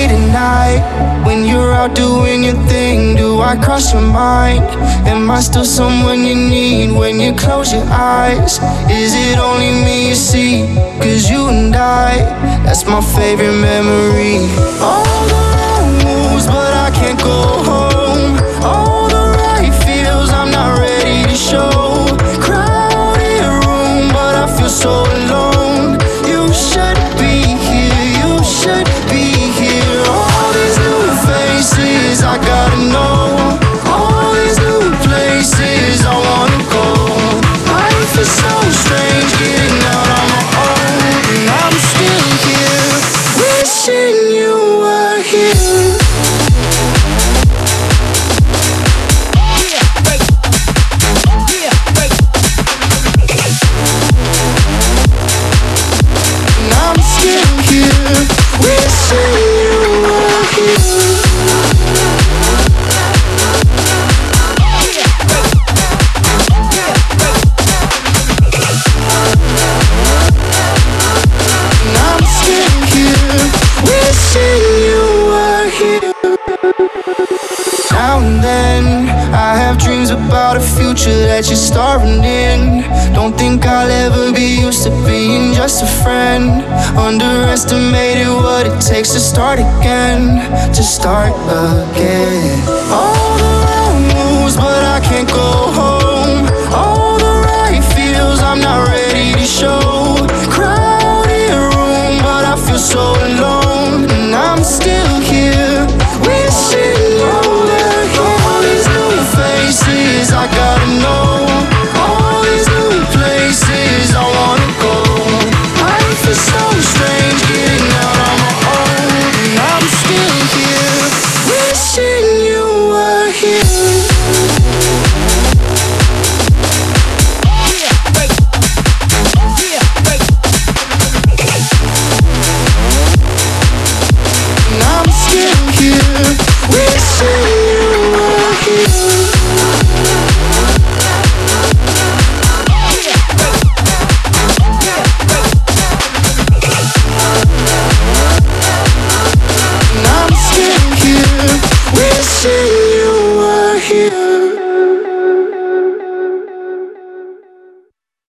late at night, when you're out doing your thing, do I cross your mind? Am I still someone you need when you close your eyes? Is it only me you see? Cause you and I, that's my favorite memory. All the wrong moves, but I can't go home. All the right feels, I'm not ready to show. Crowded room, but I feel so alone. You should be here, you should be here. All these new faces, I gotta know. All these new places, I wanna go. Life is so strange, getting out on my own. And I'm still here, wishing you were here. And I'm still here, wishing you were here. And I'm still here, wishing you were here. Now and then, I have dreams about a future that you're starring in. Don't think I'll ever be used to being just a friend. Underestimated what it takes to start again, to start again. All the